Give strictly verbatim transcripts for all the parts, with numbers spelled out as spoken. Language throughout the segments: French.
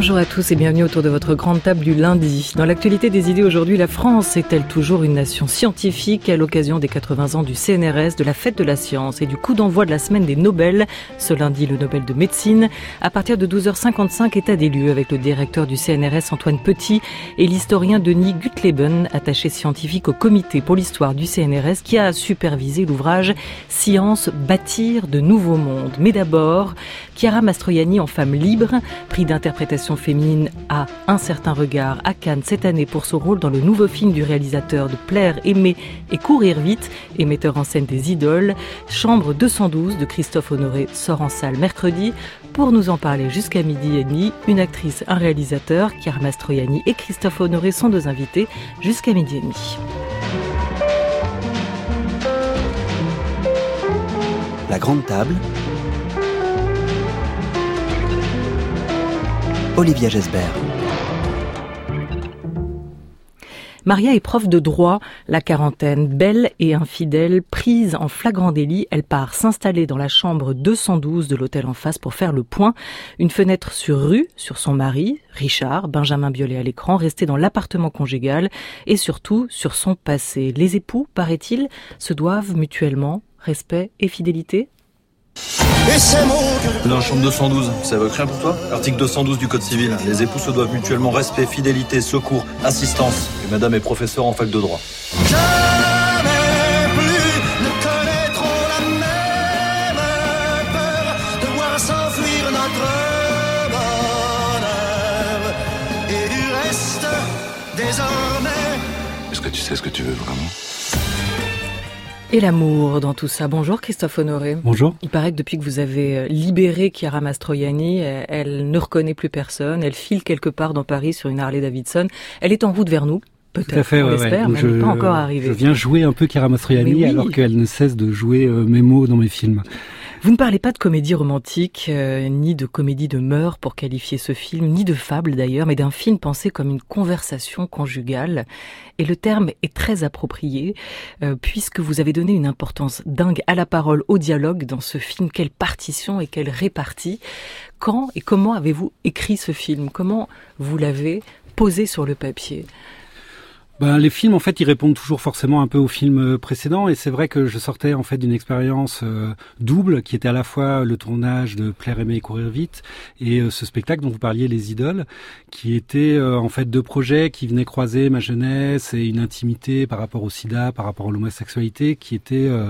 Bonjour à tous et bienvenue autour de votre grande table du lundi. Dans l'actualité des idées aujourd'hui, la France est-elle toujours une nation scientifique à l'occasion des quatre-vingts ans du C N R S, de la fête de la science et du coup d'envoi de la semaine des Nobel, ce lundi le Nobel de médecine, à partir de douze heures cinquante-cinq, état des lieux avec le directeur du C N R S Antoine Petit et l'historien Denis Gutleben, attaché scientifique au comité pour l'histoire du C N R S qui a supervisé l'ouvrage Science, bâtir de nouveaux mondes. Mais d'abord, Chiara Mastroianni en femme libre, prix d'interprétation féminine à Un certain regard à Cannes cette année pour son rôle dans le nouveau film du réalisateur de Plaire, aimer et courir vite et metteur en scène des idoles. Chambre deux cent douze de Christophe Honoré sort en salle mercredi. Pour nous en parler jusqu'à midi et demi, une actrice, un réalisateur, Chiara Mastroianni et Christophe Honoré sont deux invités jusqu'à midi et demi. La grande table. Olivia Gesbert. Maria est prof de droit, la quarantaine, belle et infidèle, prise en flagrant délit, elle part s'installer dans la chambre deux cent douze de l'hôtel en face pour faire le point. Une fenêtre sur rue, sur son mari, Richard, Benjamin Biolay à l'écran, resté dans l'appartement conjugal et surtout sur son passé. Les époux, paraît-il, se doivent mutuellement respect et fidélité. Dans la chambre deux cent douze, ça évoque rien pour toi ? Article deux cent douze du Code civil. Les époux se doivent mutuellement respect, fidélité, secours, assistance. Et madame est professeure en fac de droit. Jamais plus ne connaîtront la même peur de voir s'enfuir notre bonheur. Et du reste, désormais... Est-ce que tu sais ce que tu veux vraiment ? Et l'amour dans tout ça. Bonjour Christophe Honoré. Bonjour. Il paraît que depuis que vous avez libéré Chiara Mastroianni, elle ne reconnaît plus personne. Elle file quelque part dans Paris sur une Harley Davidson. Elle est en route vers nous. Peut-être, tout à fait, on ouais, l'espère, ouais. mais je, elle n'est pas encore arrivée. Je viens jouer un peu Chiara Mastroianni oui. alors qu'elle ne cesse de jouer euh, mes mots dans mes films. Vous ne parlez pas de comédie romantique, euh, ni de comédie de mœurs pour qualifier ce film, ni de fable d'ailleurs, mais d'un film pensé comme une conversation conjugale. Et le terme est très approprié, euh, puisque vous avez donné une importance dingue à la parole, au dialogue dans ce film. Quelle partition et quelle répartie. Quand et comment avez-vous écrit ce film ? Comment vous l'avez posé sur le papier ? Ben, les films, en fait, ils répondent toujours forcément un peu aux films précédents, et c'est vrai que je sortais en fait d'une expérience euh, double, qui était à la fois le tournage de Plaire, aimer et courir vite, et euh, ce spectacle dont vous parliez, Les Idoles, qui était euh, en fait deux projets qui venaient croiser ma jeunesse et une intimité par rapport au sida, par rapport à l'homosexualité, qui était euh,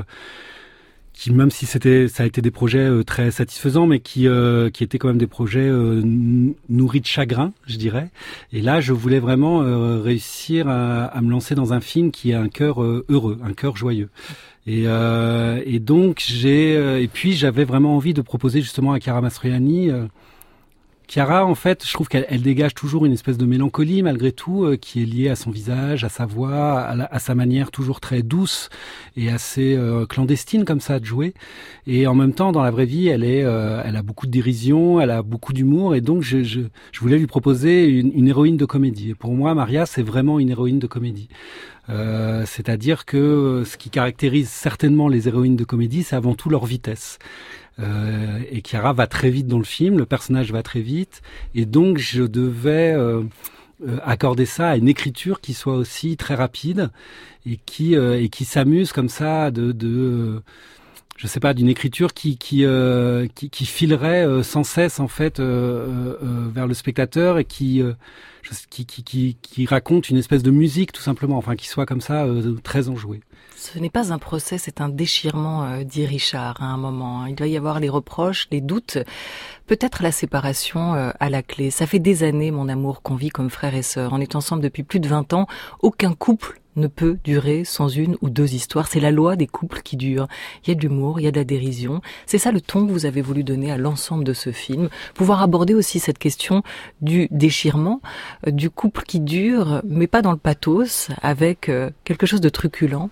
qui même si c'était ça a été des projets euh, très satisfaisants, mais qui euh, qui étaient quand même des projets euh, nourris de chagrin, je dirais. Et là, je voulais vraiment euh, réussir à, à me lancer dans un film qui a un cœur euh, heureux, un cœur joyeux. Et, euh, et donc j'ai euh, et puis j'avais vraiment envie de proposer justement à Chiara Mastroianni. Euh, Chiara, en fait, je trouve qu'elle elle dégage toujours une espèce de mélancolie, malgré tout, euh, qui est liée à son visage, à sa voix, à, la, à sa manière toujours très douce et assez euh, clandestine comme ça de jouer. Et en même temps, dans la vraie vie, elle est, euh, elle a beaucoup de dérision, elle a beaucoup d'humour, et donc je, je, je voulais lui proposer une, une héroïne de comédie. Et pour moi, Maria, c'est vraiment une héroïne de comédie. Euh, c'est-à-dire que ce qui caractérise certainement les héroïnes de comédie, c'est avant tout leur vitesse. Euh, et Chiara va très vite dans le film, le personnage va très vite, et donc je devais euh, euh, accorder ça à une écriture qui soit aussi très rapide et qui euh, et qui s'amuse comme ça de, de euh, je sais pas, d'une écriture qui qui euh, qui, qui filerait euh, sans cesse en fait euh, euh, vers le spectateur et qui euh, qui, qui qui qui raconte une espèce de musique tout simplement, enfin qui soit comme ça euh, très enjouée. Ce n'est pas un procès, c'est un déchirement, euh, dit Richard à un moment. Il doit y avoir les reproches, les doutes, peut-être la séparation euh, à la clé. Ça fait des années, mon amour, qu'on vit comme frères et sœurs. On est ensemble depuis plus de vingt ans. Aucun couple ne peut durer sans une ou deux histoires. C'est la loi des couples qui durent. Il y a de l'humour, il y a de la dérision. C'est ça le ton que vous avez voulu donner à l'ensemble de ce film. Pouvoir aborder aussi cette question du déchirement, euh, du couple qui dure, mais pas dans le pathos, avec euh, quelque chose de truculent.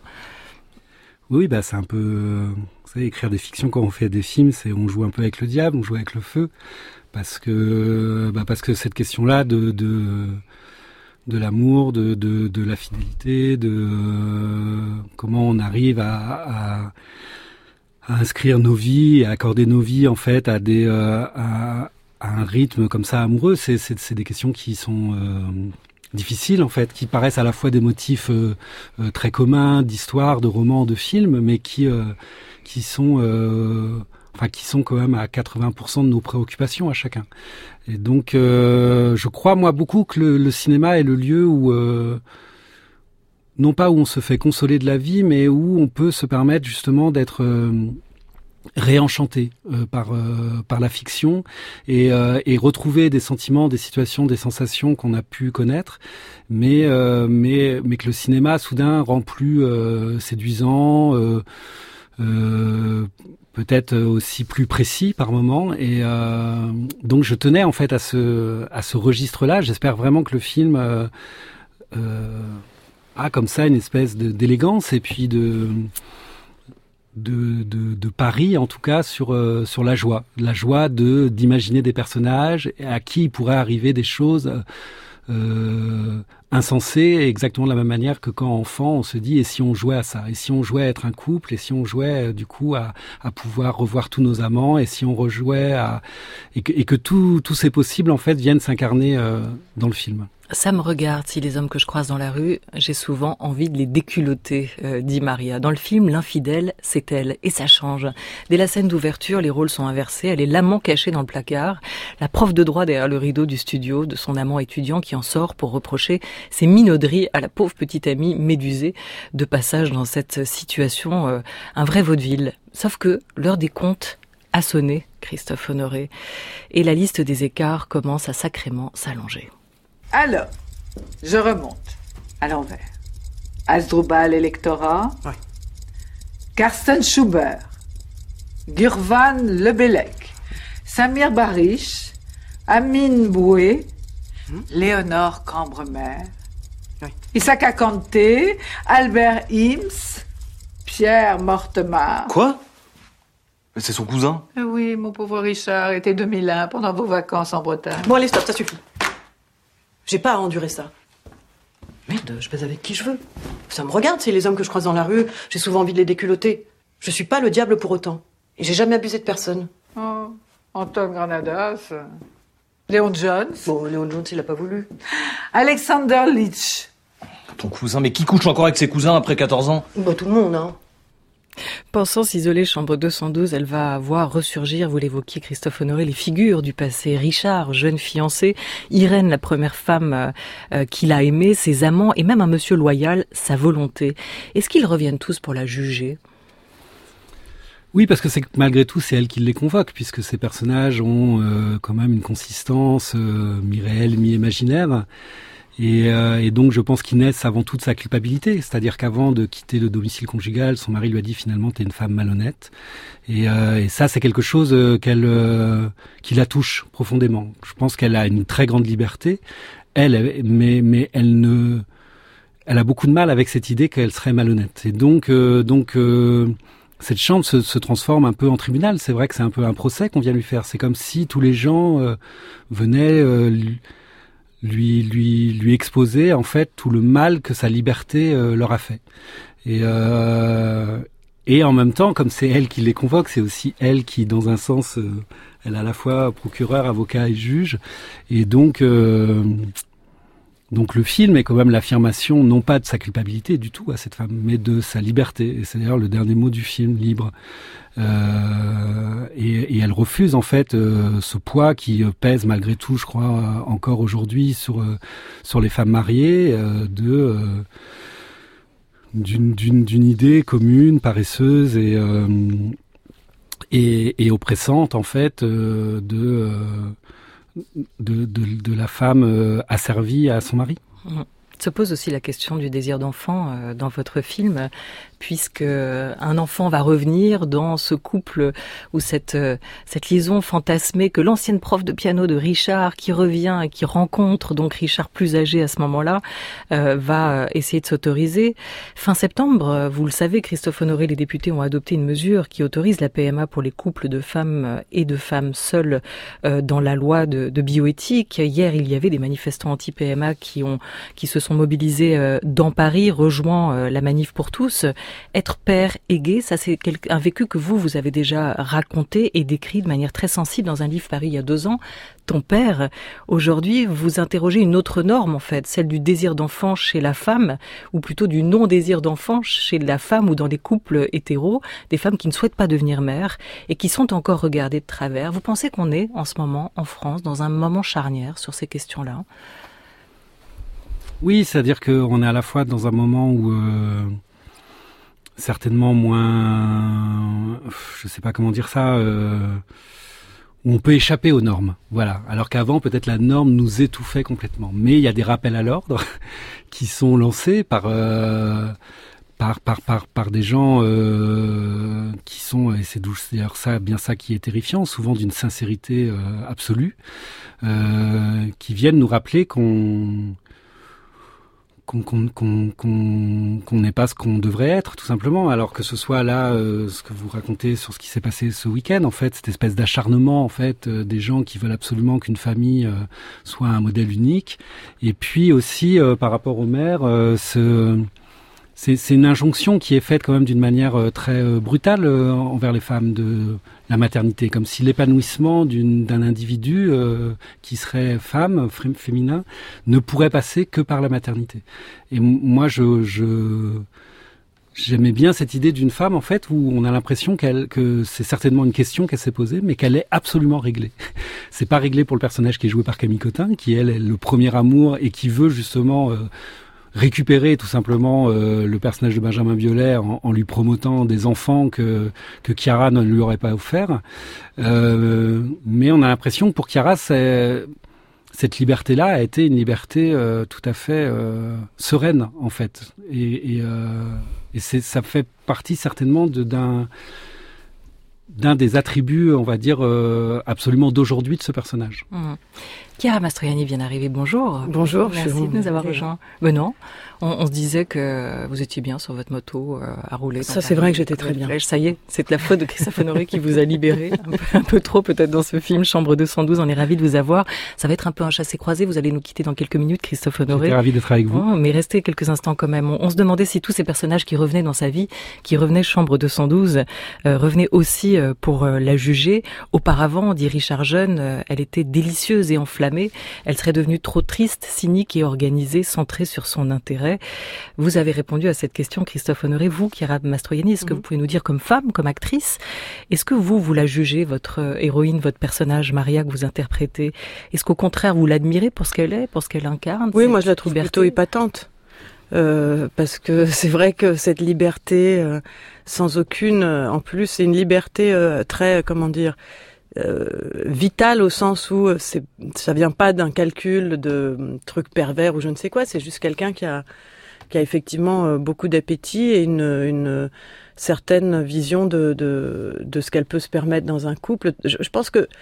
Oui, bah c'est un peu, euh, vous savez, écrire des fictions quand on fait des films, c'est on joue un peu avec le diable, on joue avec le feu, parce que, bah parce que cette question-là de de de l'amour, de de de la fidélité, de euh, comment on arrive à, à à inscrire nos vies, à accorder nos vies en fait à des euh, à à un rythme comme ça amoureux, c'est, c'est, c'est des questions qui sont euh, difficiles en fait, qui paraissent à la fois des motifs euh, euh, très communs d'histoire, de romans, de films, mais qui euh, qui sont euh, enfin qui sont quand même à quatre-vingts pour cent de nos préoccupations à chacun. Et donc euh, je crois moi beaucoup que le, le cinéma est le lieu où euh, non pas où on se fait consoler de la vie, mais où on peut se permettre justement d'être euh, réenchanté euh, par euh, par la fiction et, euh, et retrouver des sentiments, des situations, des sensations qu'on a pu connaître, mais euh, mais mais que le cinéma soudain rend plus euh, séduisant, euh, euh, peut-être aussi plus précis par moment. Et euh, donc je tenais en fait à ce à ce registre-là. J'espère vraiment que le film euh, euh, a comme ça une espèce de, d'élégance et puis de De, de, de pari en tout cas sur euh, sur la joie, la joie de d'imaginer des personnages à qui il pourrait arriver des choses euh, insensées, exactement de la même manière que quand enfant on se dit et si on jouait à ça, et si on jouait à être un couple, et si on jouait euh, du coup à à pouvoir revoir tous nos amants, et si on rejouait à et que et que tout tous ces possibles en fait viennent s'incarner euh, dans le film. Ça me regarde, si les hommes que je croise dans la rue, j'ai souvent envie de les déculotter, euh, dit Maria. Dans le film, l'infidèle, c'est elle, et ça change. Dès la scène d'ouverture, les rôles sont inversés. Elle est l'amant caché dans le placard, la prof de droit derrière le rideau du studio de son amant étudiant qui en sort pour reprocher ses minauderies à la pauvre petite amie médusée, de passage dans cette situation, euh, un vrai vaudeville. Sauf que l'heure des comptes a sonné, Christophe Honoré, et la liste des écarts commence à sacrément s'allonger. Alors, je remonte à l'envers. Hasdrubal Electora, ouais. Karsten Schubert, Gurvan Lebelec, Samir Barish, Amine Boué, hum. Léonore Cambremer, oui. Issaka Kanté, Albert Ims, Pierre Mortemar. Quoi ? C'est son cousin ? Oui, mon pauvre Richard, était deux mille un pendant vos vacances en Bretagne. Bon allez, stop, ça suffit. J'ai pas à endurer ça. Merde, je baise avec qui je veux. Ça me regarde, c'est les hommes que je croise dans la rue. J'ai souvent envie de les déculotter. Je suis pas le diable pour autant. Et j'ai jamais abusé de personne. Oh, Anton Granadas, Léon Jones. Bon, Léon Jones, il a pas voulu. Alexander Litch. Ton cousin, mais qui couche encore avec ses cousins après quatorze ans ? Bah tout le monde, hein. Pensant s'isoler chambre deux cent douze, elle va voir ressurgir, vous l'évoquiez Christophe Honoré, les figures du passé. Richard, jeune fiancé, Irène, la première femme euh, qu'il a aimée, ses amants, et même un monsieur loyal, sa volonté. Est-ce qu'ils reviennent tous pour la juger ? Oui, parce que c'est malgré tout, c'est elle qui les convoque, puisque ces personnages ont euh, quand même une consistance euh, mi-réelle, mi-imaginaire. Et, euh, et donc, je pense qu'ils naissent avant tout de sa culpabilité. C'est-à-dire qu'avant de quitter le domicile conjugal, son mari lui a dit finalement, t'es une femme malhonnête. Et, euh, et ça, c'est quelque chose qu'elle, euh, qui la touche profondément. Je pense qu'elle a une très grande liberté, elle, mais, mais elle ne, elle a beaucoup de mal avec cette idée qu'elle serait malhonnête. Et donc, euh, donc, euh, cette chambre se, se transforme un peu en tribunal. C'est vrai que c'est un peu un procès qu'on vient lui faire. C'est comme si tous les gens euh, venaient euh, lui, lui lui lui exposer en fait tout le mal que sa liberté euh, leur a fait. Et euh, et en même temps, comme c'est elle qui les convoque, c'est aussi elle qui, dans un sens, euh, elle est à la fois procureur, avocat et juge. Et donc euh, donc le film est quand même l'affirmation non pas de sa culpabilité du tout à cette femme, mais de sa liberté. Et c'est d'ailleurs le dernier mot du film, libre. Euh, et, et elle refuse en fait euh, ce poids qui pèse malgré tout, je crois, encore aujourd'hui sur euh, sur les femmes mariées, euh, de euh, d'une d'une d'une idée commune, paresseuse et euh, et, et oppressante en fait euh, de, euh, de de de la femme euh, asservie à son mari. Mmh. Se pose aussi la question du désir d'enfant euh, dans votre film, puisque un enfant va revenir dans ce couple où cette euh, cette liaison fantasmée que l'ancienne prof de piano de Richard qui revient et qui rencontre donc Richard plus âgé à ce moment-là euh, va essayer de s'autoriser. Fin septembre, vous le savez, Christophe Honoré, les députés ont adopté une mesure qui autorise la P M A pour les couples de femmes et de femmes seules euh, dans la loi de, de bioéthique. Hier, il y avait des manifestants anti-P M A qui ont qui se sont sont mobilisés euh, dans Paris, rejoint euh, la manif pour tous. Être père et gay, ça c'est un vécu que vous, vous avez déjà raconté et décrit de manière très sensible dans un livre paru il y a deux ans. Ton père, aujourd'hui, vous interrogez une autre norme en fait, celle du désir d'enfant chez la femme, ou plutôt du non-désir d'enfant chez la femme ou dans les couples hétéros, des femmes qui ne souhaitent pas devenir mères et qui sont encore regardées de travers. Vous pensez qu'on est en ce moment en France dans un moment charnière sur ces questions-là ? Oui, c'est-à-dire qu'on est à la fois dans un moment où euh, certainement moins, je sais pas comment dire ça. Euh, où on peut échapper aux normes, voilà. Alors qu'avant, peut-être la norme nous étouffait complètement. Mais il y a des rappels à l'ordre qui sont lancés par euh, par par par par des gens euh, qui sont, et c'est d'ailleurs ça, bien ça qui est terrifiant, souvent d'une sincérité euh, absolue, euh, qui viennent nous rappeler qu'on qu'on qu'on qu'on qu'on qu'on n'est pas ce qu'on devrait être, tout simplement. Alors que ce soit là euh, ce que vous racontez sur ce qui s'est passé ce week-end, en fait, cette espèce d'acharnement, en fait, euh, des gens qui veulent absolument qu'une famille euh, soit un modèle unique. Et puis aussi euh, par rapport aux mères, euh, ce C'est, c'est une injonction qui est faite quand même d'une manière euh, très euh, brutale euh, envers les femmes de la maternité, comme si l'épanouissement d'une, d'un individu euh, qui serait femme, f- féminin, ne pourrait passer que par la maternité. Et m- moi, je, je, j'aimais bien cette idée d'une femme, en fait, où on a l'impression qu'elle, que c'est certainement une question qu'elle s'est posée, mais qu'elle est absolument réglée. C'est pas réglé pour le personnage qui est joué par Camille Cotin, qui elle est le premier amour et qui veut justement euh, récupérer tout simplement euh, le personnage de Benjamin Biolay en, en lui promotant des enfants que que Chiara ne lui aurait pas offert. Euh, mais on a l'impression que pour Chiara, c'est, cette liberté-là a été une liberté euh, tout à fait euh, sereine en fait. Et, et, euh, et c'est, ça fait partie certainement de, d'un d'un des attributs, on va dire, euh, absolument d'aujourd'hui de ce personnage. Mmh. Chiara Mastroianni vient d'arriver, bonjour. Bonjour, merci je suis de nous avoir rejoints. Ben non, on, on se disait que vous étiez bien sur votre moto euh, à rouler. Ça, c'est vrai que j'étais très bien. Flèche. Ça y est, c'est la faute de Christophe Honoré qui vous a libéré, un peu, un peu trop peut-être dans ce film, Chambre deux cent douze, on est ravis de vous avoir. Ça va être un peu un chassé-croisé, vous allez nous quitter dans quelques minutes, Christophe Honoré. J'étais ravi d'être avec vous. Oh, mais restez quelques instants quand même. On, on se demandait si tous ces personnages qui revenaient dans sa vie, qui revenaient Chambre deux cent douze, euh, revenaient aussi euh, pour euh, la juger. Auparavant, dit Richard Jeune, euh, elle était délicieuse et enflammée. Elle serait devenue trop triste, cynique et organisée, centrée sur son intérêt. Vous avez répondu à cette question, Christophe Honoré. Vous, Chiara Mastroianni, est-ce que mmh. vous pouvez nous dire comme femme, comme actrice, est-ce que vous, vous la jugez, votre héroïne, votre personnage, Maria, que vous interprétez? Est-ce qu'au contraire, vous l'admirez pour ce qu'elle est, pour ce qu'elle incarne? Oui, moi je la trouve liberté plutôt épatante. Euh, parce que c'est vrai que cette liberté, euh, sans aucune... Euh, en plus, c'est une liberté euh, très, comment dire... Euh, vital au sens où c'est, ça vient pas d'un calcul de trucs pervers ou je ne sais quoi, c'est juste quelqu'un qui a, qui a effectivement beaucoup d'appétit et une, une certaine vision de, de, de ce qu'elle peut se permettre dans un couple. Je, je pense que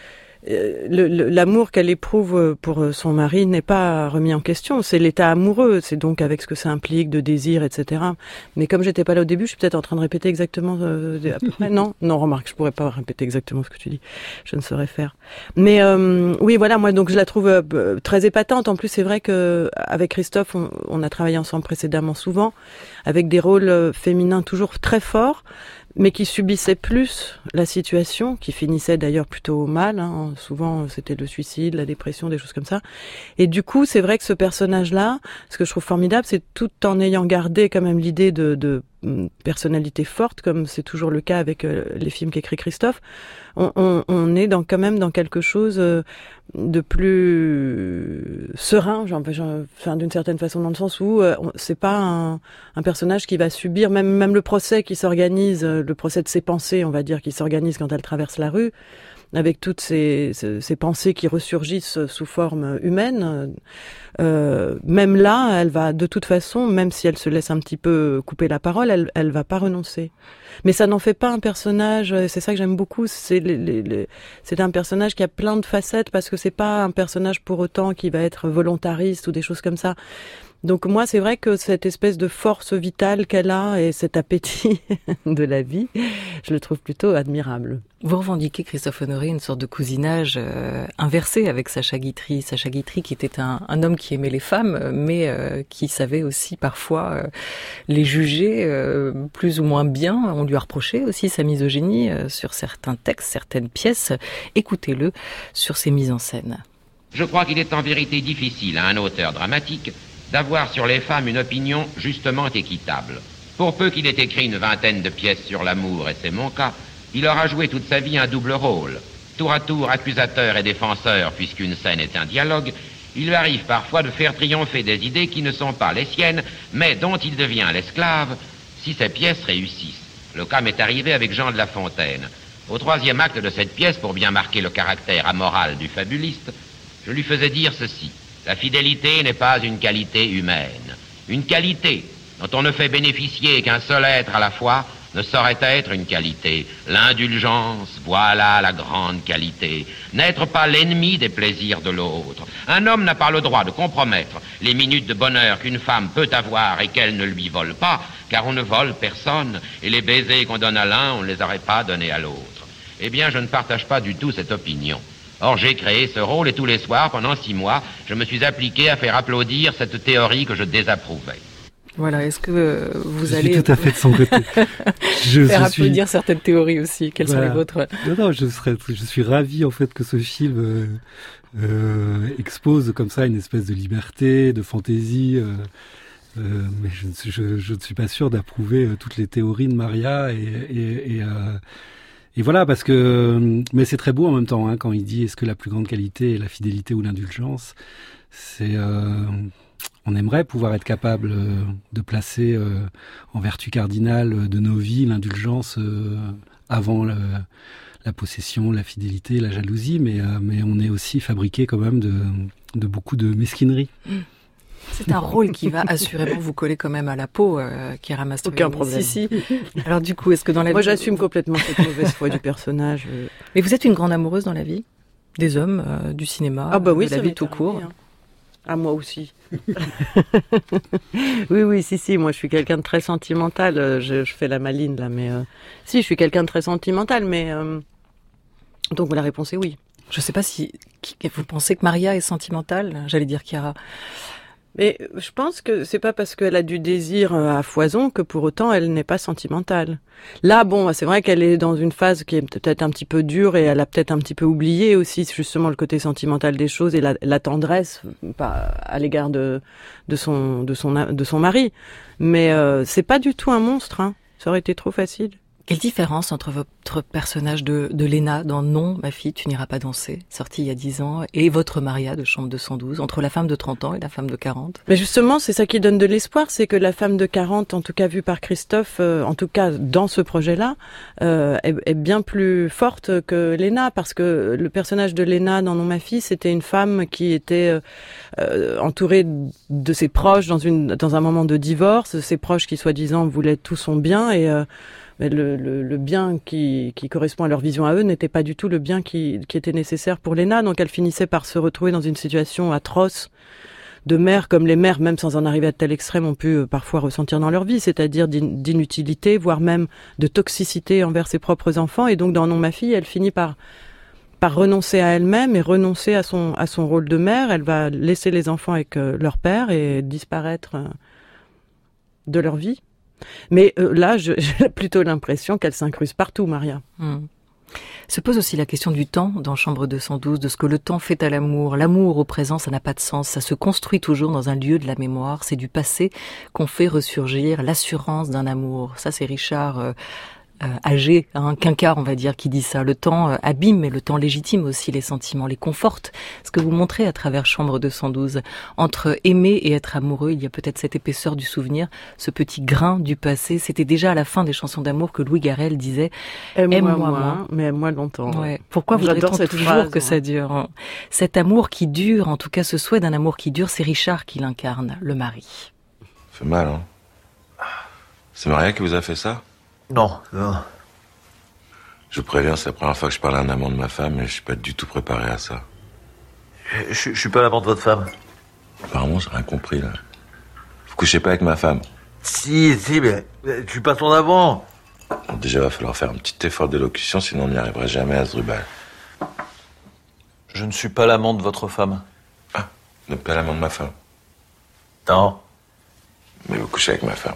Le, le, l'amour qu'elle éprouve pour son mari n'est pas remis en question. C'est l'état amoureux, c'est donc avec ce que ça implique de désir, et cetera. Mais comme j'étais pas là au début, je suis peut-être en train de répéter exactement euh, à peu près. Non, non, remarque, je pourrais pas répéter exactement ce que tu dis. Je ne saurais faire. Mais euh, oui, voilà, moi donc je la trouve euh, très épatante. En plus, c'est vrai que avec Christophe, on, on a travaillé ensemble précédemment souvent, avec des rôles féminins toujours très forts, mais qui subissaient plus la situation, qui finissait d'ailleurs plutôt mal, hein. Souvent c'était le suicide, la dépression, des choses comme ça. Et du coup, c'est vrai que ce personnage-là, ce que je trouve formidable, c'est tout en ayant gardé quand même l'idée de, de personnalité forte, comme c'est toujours le cas avec euh, les films qu'écrit Christophe, on, on, on est dans, quand même dans quelque chose euh, de plus serein, genre, genre, enfin, d'une certaine façon, dans le sens où euh, c'est pas un, un personnage qui va subir, même, même le procès qui s'organise, euh, le procès de ses pensées, on va dire, qui s'organise quand elle traverse la rue, avec toutes ces, ces, ces pensées qui ressurgissent sous forme humaine, euh, même là, elle va de toute façon, même si elle se laisse un petit peu couper la parole, elle, elle va pas renoncer. Mais ça n'en fait pas un personnage, c'est ça que j'aime beaucoup, c'est, les, les, les, c'est un personnage qui a plein de facettes, parce que c'est pas un personnage pour autant qui va être volontariste ou des choses comme ça. Donc moi, c'est vrai que cette espèce de force vitale qu'elle a et cet appétit de la vie, je le trouve plutôt admirable. Vous revendiquez, Christophe Honoré, une sorte de cousinage euh, inversé avec Sacha Guitry. Sacha Guitry qui était un, un homme qui aimait les femmes, mais euh, qui savait aussi parfois euh, les juger euh, plus ou moins bien. On lui a reproché aussi sa misogynie euh, sur certains textes, certaines pièces. Écoutez-le sur ses mises en scène. Je crois qu'il est en vérité difficile à un auteur dramatique d'avoir sur les femmes une opinion justement équitable. Pour peu qu'il ait écrit une vingtaine de pièces sur l'amour, et c'est mon cas, il aura joué toute sa vie un double rôle. Tour à tour accusateur et défenseur, puisqu'une scène est un dialogue, il lui arrive parfois de faire triompher des idées qui ne sont pas les siennes, mais dont il devient l'esclave si ses pièces réussissent. Le cas m'est arrivé avec Jean de La Fontaine. Au troisième acte de cette pièce, pour bien marquer le caractère amoral du fabuliste, je lui faisais dire ceci. La fidélité n'est pas une qualité humaine. Une qualité dont on ne fait bénéficier qu'un seul être à la fois ne saurait être une qualité. L'indulgence, voilà la grande qualité. N'être pas l'ennemi des plaisirs de l'autre. Un homme n'a pas le droit de compromettre les minutes de bonheur qu'une femme peut avoir et qu'elle ne lui vole pas, car on ne vole personne, et les baisers qu'on donne à l'un, on ne les aurait pas donnés à l'autre. Eh bien, je ne partage pas du tout cette opinion. Or, j'ai créé ce rôle et tous les soirs, pendant six mois, je me suis appliqué à faire applaudir cette théorie que je désapprouvais. Voilà, est-ce que vous je allez... suis tout à fait de son côté. je, faire je applaudir suis... certaines théories aussi. Quelles voilà. sont les vôtres? Non, non, je, serais, je suis ravi en fait que ce film euh, euh, expose comme ça une espèce de liberté, de fantaisie. Euh, euh, mais je, je, je ne suis pas sûr d'approuver euh, toutes les théories de Maria et... et, et euh, Et voilà, parce que, mais c'est très beau en même temps, hein, quand il dit est-ce que la plus grande qualité est la fidélité ou l'indulgence. C'est, euh, on aimerait pouvoir être capable euh, de placer euh, en vertu cardinale de nos vies l'indulgence euh, avant le, la possession, la fidélité, la jalousie, mais, euh, mais on est aussi fabriqué quand même de, de beaucoup de mesquinerie. Mmh. C'est un rôle qui va assurément vous coller quand même à la peau, euh, Chiara Mastroianni. Aucun problème. Si, si. Alors du coup, est-ce que dans la Moi, vie... j'assume complètement cette mauvaise foi du personnage. Euh... Mais vous êtes une grande amoureuse dans la vie? Des hommes, euh, du cinéma, ah bah oui, de la vie tout court hein. Ah, moi aussi. oui, oui, si, si. Moi, je suis quelqu'un de très sentimental. Je, je fais la maline, là, mais... Euh... Si, je suis quelqu'un de très sentimental, mais... Euh... Donc, la réponse est oui. Je ne sais pas si... Vous pensez que Maria est sentimentale? J'allais dire Chiara. Mais je pense que c'est pas parce qu'elle a du désir à foison que pour autant elle n'est pas sentimentale. Là, bon, c'est vrai qu'elle est dans une phase qui est peut-être un petit peu dure et elle a peut-être un petit peu oublié aussi justement le côté sentimental des choses et la, la tendresse à l'égard de, de son, de son, de son mari. Mais euh, c'est pas du tout un monstre, hein. Ça aurait été trop facile. Quelle différence entre votre personnage de, de Léna dans Non, ma fille, tu n'iras pas danser, sorti il y a dix ans, et votre Maria de Chambre deux cent douze, entre la femme de trente ans et la femme de quarante? Mais justement, c'est ça qui donne de l'espoir, c'est que la femme de quarante, en tout cas vue par Christophe, euh, en tout cas dans ce projet-là, euh, est, est bien plus forte que Léna, parce que le personnage de Léna dans Non, ma fille, c'était une femme qui était euh, entourée de ses proches dans, une, dans un moment de divorce, ses proches qui soi-disant voulaient tout son bien, et... Euh, Mais le, le, le bien qui, qui correspond à leur vision à eux n'était pas du tout le bien qui, qui était nécessaire pour Léna. Donc elle finissait par se retrouver dans une situation atroce de mère, comme les mères, même sans en arriver à tel extrême, ont pu parfois ressentir dans leur vie, c'est-à-dire d'inutilité, voire même de toxicité envers ses propres enfants. Et donc dans Non, ma fille, elle finit par, par renoncer à elle-même et renoncer à son, à son rôle de mère. Elle va laisser les enfants avec leur père et disparaître de leur vie. Mais euh, là, je, j'ai plutôt l'impression qu'elle s'incruste partout, Maria. Mmh. Se pose aussi la question du temps dans Chambre deux cent douze, de ce que le temps fait à l'amour. L'amour au présent, ça n'a pas de sens. Ça se construit toujours dans un lieu de la mémoire. C'est du passé qu'on fait ressurgir l'assurance d'un amour. Ça, c'est Richard... Euh, Euh, âgé, un quinquard on va dire, qui dit ça. Le temps euh, abîme, mais le temps légitime aussi les sentiments, les conforte. Ce que vous montrez à travers Chambre deux cent douze, entre aimer et être amoureux, il y a peut-être cette épaisseur du souvenir, ce petit grain du passé. C'était déjà à la fin des chansons d'amour que Louis Garrel disait aime-moi, aime-moi moins, mais aime-moi longtemps. Ouais. Pourquoi voudrait-on toujours phrase, que ouais. ça dure hein. Cet amour qui dure, en tout cas ce souhait d'un amour qui dure, c'est Richard qui l'incarne, le mari. Ça fait mal, hein. C'est Maria qui vous a fait ça? Non, non. Je vous préviens, c'est la première fois que je parle à un amant de ma femme et je suis pas du tout préparé à ça. Je, je, je suis pas l'amant de votre femme. Apparemment, j'ai rien compris, là. couchez pas avec ma femme. Si, si, mais je suis pas ton avant. Déjà, il va falloir faire un petit effort d'élocution, sinon on n'y arrivera jamais à Asdrubal. Je ne suis pas l'amant de votre femme. Ah, vous n'êtes pas l'amant de ma femme? Non. Mais vous couchez avec ma femme.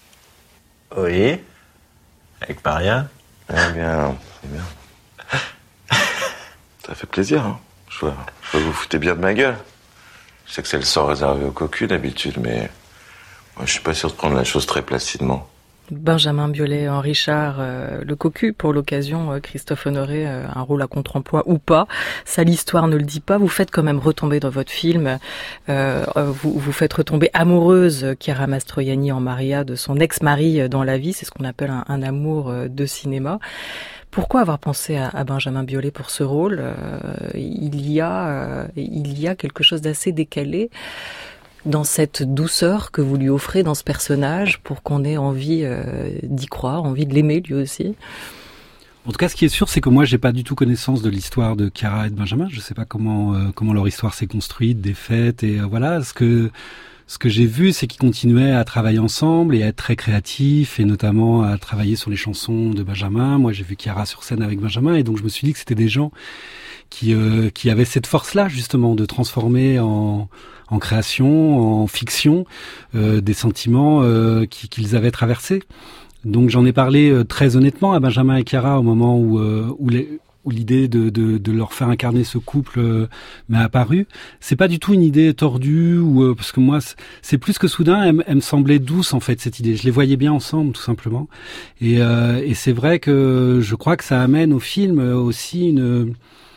Oui. Avec Maria. Eh bien, c'est bien. Ça fait plaisir, hein. Je vois, je vois que vous foutez bien de ma gueule. Je sais que c'est le sort réservé aux cocus d'habitude, mais moi, je suis pas sûr de prendre la chose très placidement. Benjamin Biolay en Richard, euh, le cocu, pour l'occasion, euh, Christophe Honoré, euh, un rôle à contre-emploi ou pas, ça l'histoire ne le dit pas, vous faites quand même retomber dans votre film, euh, vous, vous faites retomber amoureuse Chiara Mastroianni en Maria de son ex-mari dans La vie, c'est ce qu'on appelle un, un amour de cinéma. Pourquoi avoir pensé à, à Benjamin Biolay pour ce rôle? euh, il y a, euh, il y a quelque chose d'assez décalé dans cette douceur que vous lui offrez dans ce personnage pour qu'on ait envie euh, d'y croire, envie de l'aimer lui aussi. En tout cas, ce qui est sûr, c'est que moi, j'ai pas du tout connaissance de l'histoire de Chiara et de Benjamin. Je sais pas comment euh, comment leur histoire s'est construite, des fêtes et euh, voilà. Ce que ce que j'ai vu, c'est qu'ils continuaient à travailler ensemble et à être très créatifs et notamment à travailler sur les chansons de Benjamin. Moi, j'ai vu Chiara sur scène avec Benjamin et donc je me suis dit que c'était des gens qui euh, qui avaient cette force-là justement de transformer en en création, en fiction, euh, des sentiments euh, qui, qu'ils avaient traversés. Donc j'en ai parlé euh, très honnêtement à Benjamin et Chiara au moment où euh, où, les, où l'idée de, de de leur faire incarner ce couple euh, m'est apparue. C'est pas du tout une idée tordue ou euh, parce que moi c'est, c'est plus que soudain elle, elle me semblait douce en fait cette idée. Je les voyais bien ensemble tout simplement. Et euh, et c'est vrai que je crois que ça amène au film aussi une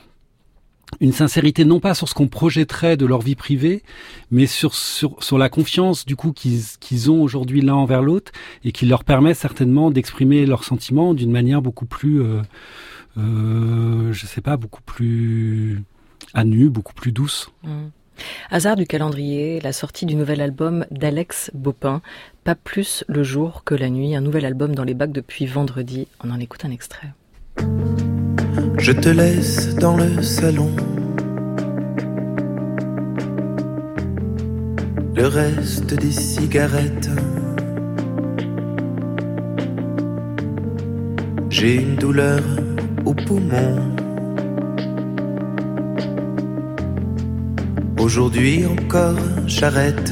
une sincérité non pas sur ce qu'on projetterait de leur vie privée, mais sur sur sur la confiance du coup qu'ils qu'ils ont aujourd'hui l'un envers l'autre et qui leur permet certainement d'exprimer leurs sentiments d'une manière beaucoup plus euh, euh, je sais pas beaucoup plus à nu, beaucoup plus douce. Mmh. Hasard du calendrier, la sortie du nouvel album d'Alex Bopin, Pas plus le jour que la nuit, un nouvel album dans les bacs depuis vendredi. On en écoute un extrait. Je te laisse dans le salon. Le reste des cigarettes. J'ai une douleur au poumon. Aujourd'hui encore j'arrête.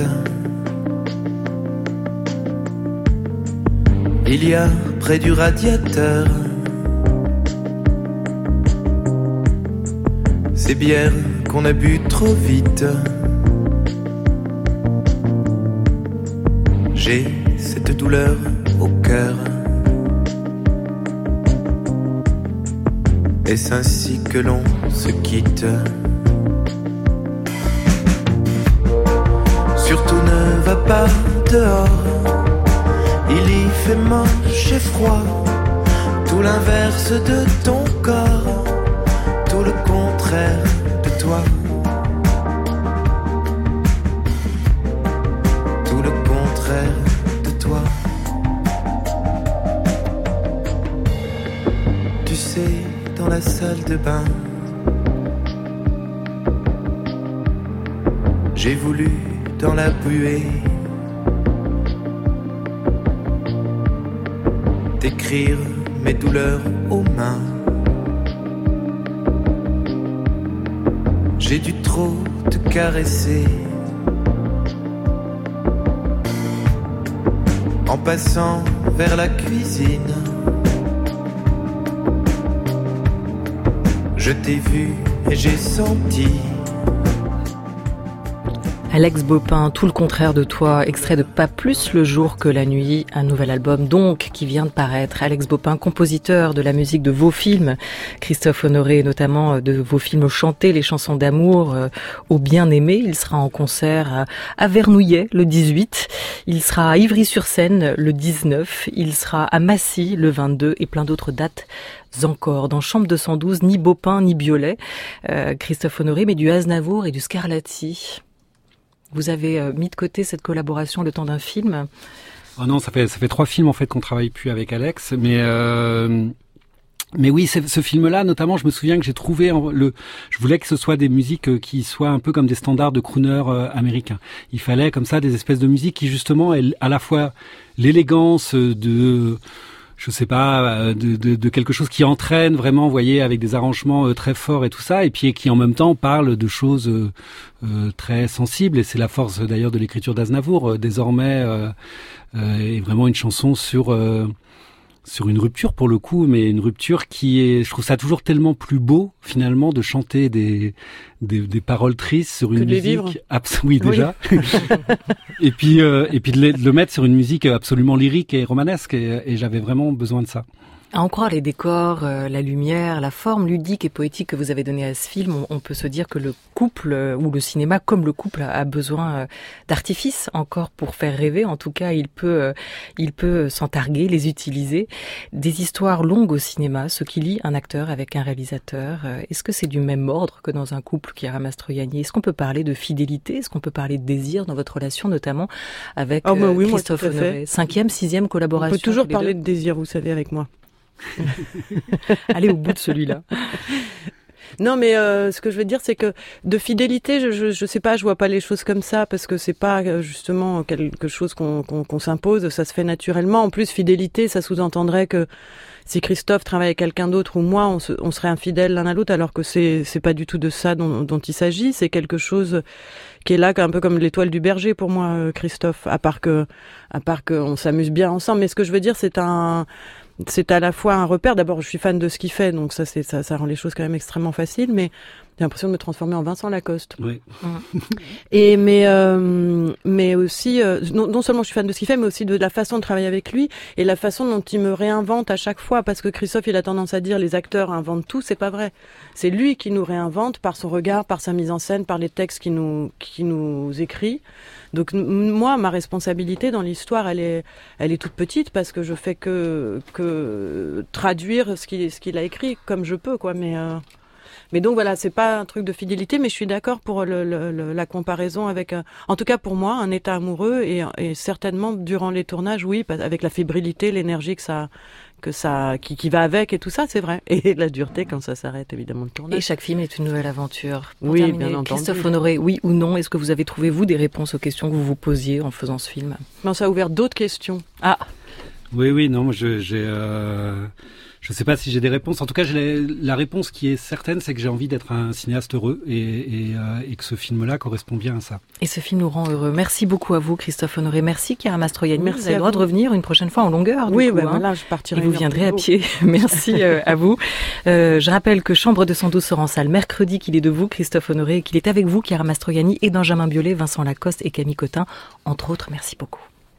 Il y a près du radiateur ces bières qu'on a bu trop vite. J'ai cette douleur au cœur. Est-ce ainsi que l'on se quitte? Surtout ne va pas dehors. Il y fait moche et froid. Tout l'inverse de ton corps. Tout le contraire de toi. Tout le contraire de toi. Tu sais, dans la salle de bain, j'ai voulu dans la buée t'écrire mes douleurs aux mains. J'ai dû trop te caresser en passant vers la cuisine. Je t'ai vu et j'ai senti. Alex Bopin, Tout le contraire de toi, extrait de Pas plus le jour que la nuit, un nouvel album donc qui vient de paraître. Alex Bopin, compositeur de la musique de vos films, Christophe Honoré, notamment de vos films chantés, les chansons d'amour euh, au bien-aimé. Il sera en concert à, à Vernouillet le dix-huit, il sera à Ivry-sur-Seine le dix-neuf, il sera à Massy le vingt-deux et plein d'autres dates encore. Dans Chambre deux cent douze, ni Bopin ni Biolay, euh, Christophe Honoré, mais du Aznavour et du Scarlatti. Vous avez euh, mis de côté cette collaboration le temps d'un film? Oh non, ça fait ça fait trois films en fait qu'on travaille plus avec Alex, mais euh, Mais oui, ce film-là, notamment, je me souviens que j'ai trouvé le. Je voulais que ce soit des musiques qui soient un peu comme des standards de crooner euh, américains. Il fallait comme ça des espèces de musiques qui justement aient à la fois l'élégance de, je sais pas, de, de, de quelque chose qui entraîne vraiment, vous voyez, avec des arrangements euh, très forts et tout ça, et puis qui en même temps parle de choses euh, euh, très sensibles. Et c'est la force d'ailleurs de l'écriture d'Aznavour. Euh, désormais, euh, euh, est vraiment une chanson sur. Euh, sur une rupture pour le coup, mais une rupture qui est, je trouve ça toujours tellement plus beau finalement de chanter des des, des paroles tristes sur une que de les musique, vivre. abs- oui déjà, oui. et puis euh, et puis de le, de le mettre sur une musique absolument lyrique et romanesque, et, et j'avais vraiment besoin de ça. À en croire les décors, euh, la lumière, la forme ludique et poétique que vous avez donnée à ce film, on, on peut se dire que le couple, euh, ou le cinéma, comme le couple, a, a besoin euh, d'artifices encore pour faire rêver. En tout cas, il peut, euh, il peut s'en targuer, les utiliser. Des histoires longues au cinéma, ce qui lie un acteur avec un réalisateur. Euh, est-ce que c'est du même ordre que dans un couple, Chiara Mastroianni ? Est-ce qu'on peut parler de fidélité ? Est-ce qu'on peut parler de désir dans votre relation, notamment avec oh, bah oui, euh, Christophe moi, tout à fait. Honoré ? Cinquième, sixième collaboration. On peut toujours tous les parler deux. de désir, vous savez, avec moi. Allez au bout de celui-là. Non, mais euh, ce que je veux dire, c'est que de fidélité, je, je, je sais pas, je vois pas les choses comme ça, parce que c'est pas euh, justement quelque chose qu'on, qu'on, qu'on s'impose, ça se fait naturellement. En plus, fidélité, ça sous-entendrait que si Christophe travaille avec quelqu'un d'autre ou moi, on, se, on serait infidèles l'un à l'autre, alors que c'est c'est pas du tout de ça dont, dont il s'agit. C'est quelque chose qui est là, un peu comme l'étoile du berger pour moi, Christophe. À part que, à part qu'on s'amuse bien ensemble. Mais ce que je veux dire, c'est un c'est à la fois un repère. D'abord, je suis fan de ce qu'il fait, donc ça, c'est, ça, ça rend les choses quand même extrêmement faciles, mais j'ai l'impression de me transformer en Vincent Lacoste. Oui. Et mais euh, mais aussi euh, non, non seulement je suis fan de ce qu'il fait, mais aussi de la façon de travailler avec lui et la façon dont il me réinvente à chaque fois. Parce que Christophe, il a tendance à dire les acteurs inventent tout, c'est pas vrai. C'est lui qui nous réinvente par son regard, par sa mise en scène, par les textes qu'il nous qui nous écrit. Donc m- moi, ma responsabilité dans l'histoire, elle est elle est toute petite parce que je fais que que traduire ce qu'il ce qu'il a écrit comme je peux, quoi. Mais euh, Mais donc voilà, c'est pas un truc de fidélité, mais je suis d'accord pour le, le, le, la comparaison avec, un, en tout cas pour moi, un état amoureux et, et certainement durant les tournages, oui, avec la fébrilité, l'énergie que ça, que ça, qui, qui va avec et tout ça, c'est vrai. Et la dureté quand ça s'arrête, évidemment, le tournage. Et chaque film est une nouvelle aventure. Pour oui, terminer, bien entendu. Christophe Honoré, oui ou non, est-ce que vous avez trouvé, vous, des réponses aux questions que vous vous posiez en faisant ce film ? Non, ça a ouvert d'autres questions. Ah. Oui, oui, non, je, j'ai, euh, je sais pas si j'ai des réponses. En tout cas, j'ai la, la réponse qui est certaine, c'est que j'ai envie d'être un cinéaste heureux et, et, euh, et que ce film-là correspond bien à ça. Et ce film nous rend heureux. Merci beaucoup à vous, Christophe Honoré. Merci, Chiara Mastroianni. Merci. Vous avez le droit de revenir une prochaine fois en longueur. Oui, du coup, bah, hein. là, je partirai. Et vous viendrez à pied. Merci euh, à vous. Euh, je rappelle que Chambre de cent douze sera en salle mercredi, qu'il est de vous, Christophe Honoré, et qu'il est avec vous, Chiara Mastroianni, et Benjamin Biolay, Vincent Lacoste et Camille Cotin, entre autres. Merci beaucoup.